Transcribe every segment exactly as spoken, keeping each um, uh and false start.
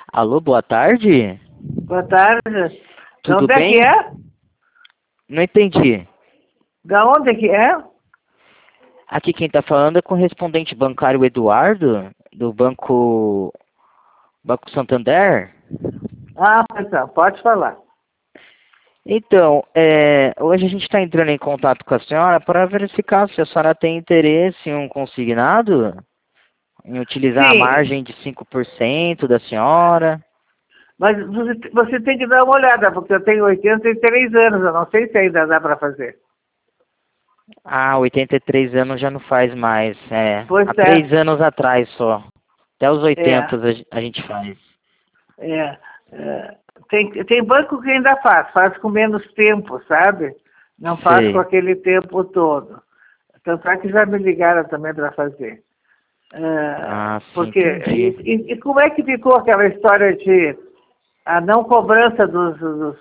Alô, boa tarde? Boa tarde. De Tudo onde é bem? que é? Não entendi. Da onde que é? Aqui quem está falando é o correspondente bancário Eduardo, do Banco, Banco Santander. Ah, então, pode falar. Então, é, hoje a gente está entrando em contato com a senhora para verificar se a senhora tem interesse em um consignado, em utilizar a Sim, margem de cinco por cento da senhora. mas você, você tem que dar uma olhada, porque eu tenho oitenta e três anos, eu não sei se ainda dá para fazer. Ah, oitenta e três anos já não faz mais. É, Pois há é, três anos atrás só. Até os é, oitenta a gen- a gente faz. é. é. Tem, tem banco que ainda faz, faz com menos tempo, sabe? Não faz com Sei. aquele tempo todo. Tanto é que já me ligaram também para fazer. É, Ah, sim, porque, entendi. e, e- e como é que ficou aquela história de a não cobrança dos, dos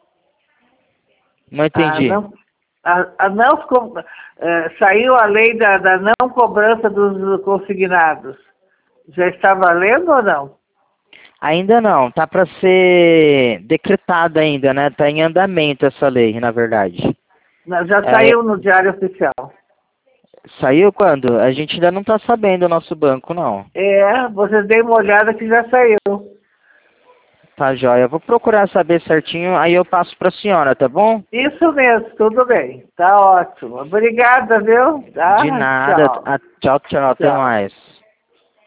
Não a entendi. não, a, a não co- eh, saiu a lei da, da não cobrança dos consignados. Já está valendo ou não? Ainda não, tá para ser decretada ainda, né? Tá em andamento essa lei, na verdade. Não, já É, saiu no Diário Oficial. saiu quando? A gente ainda não tá sabendo o nosso banco, não. É, vocês deem uma olhada que já saiu. Tá, joia. Eu vou procurar saber certinho, aí eu passo pra senhora, tá bom? Isso mesmo, tudo bem. Tá ótimo. Obrigada, viu? De Tá? nada. Tchau. Ah, tchau, tchau. Até Tchau. mais.